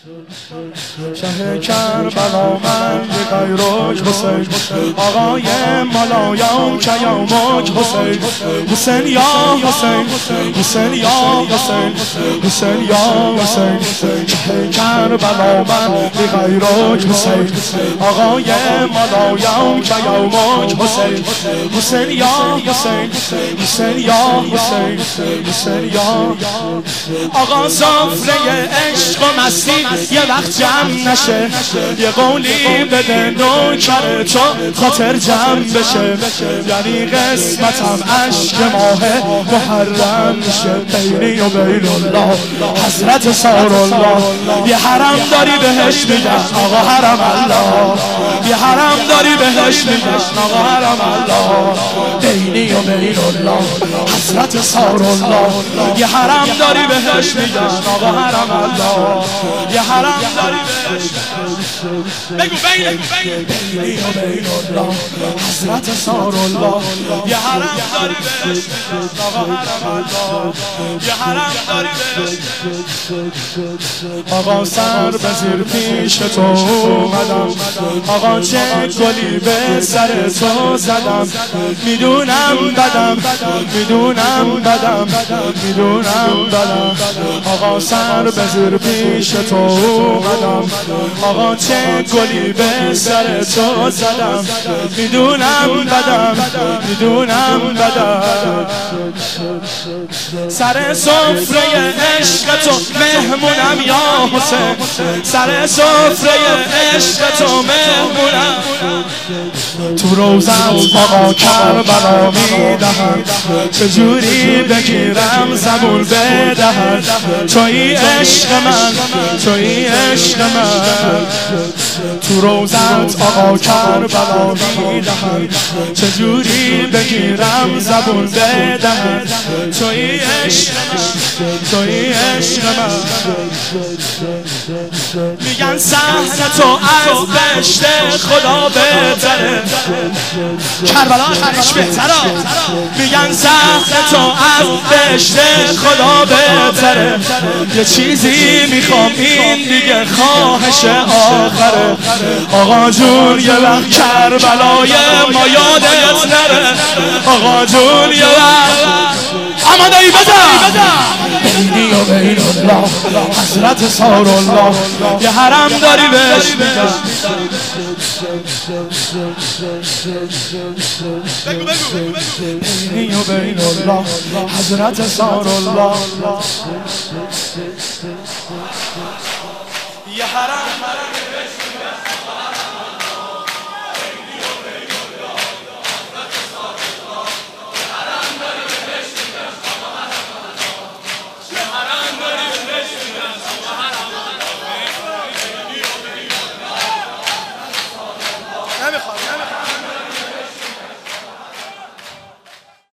شه کربلا من غیرک حسین آقای مالایان کیامک حسین حسین یا حسین حسین یا حسین حسین یا حسین شه کربلا من غیرک حسین آقای مالایان کیامک حسین حسین یا حسین حسین یا حسین حسین یا آقا سفره عشق و مستی یه وقت جمع نشه یه قولی بده نوکر تو خاطر جمع بشه یعنی قسمتم عشق ماه محرم میشه بینی و بین الله حضرت سار الله یه حرم داری بهش میگن آقا حرم الله یه حرم داری بهش میگن آقا حرم الله بینی و بین الله حضرت سار الله یه حرم داری بهش میگن آقا حرم الله یه حرم داری بهش بگو بینی و بین الله حضرت سار الله یه حرم داری بهش آقا حرم الله یه حرم داری بهش آقا سر بزیر پیش تو اومدم آقا چه گلی به سر تو زدم میدونم بدم میدونم بدم میدونم بدم آقا سر بزیر پیش تو اومدم آقا چه گلی به سر تو زدم میدونم بدم میدونم بدم سر سفره عشق تو مهمونم یا حسین سر سفره عشق تو مهمونم تو روزت آقا کربلا میدهم چجوری بگیرم زبون بدهم توی عشق من توی عشق من تو روزت آقا کربلا میدهم چجوری بگیرم زبون بدهم توی عشق من توی عشق من میگن صحن تو از بهشت خدا بهتره کربلا خرش بهتره میگن صحن تو از بهشت خدا بهتره یه چیزی میخوام این دیگه خواهش آخره آقا جون یه وقت کربلای ما یادت نره آقا جون یه وقت آماده ای بزن بینی و بین الله حضرت سار الله یه حرم داری بهش میگن بینی و بین الله حضرت سار الله یه حرم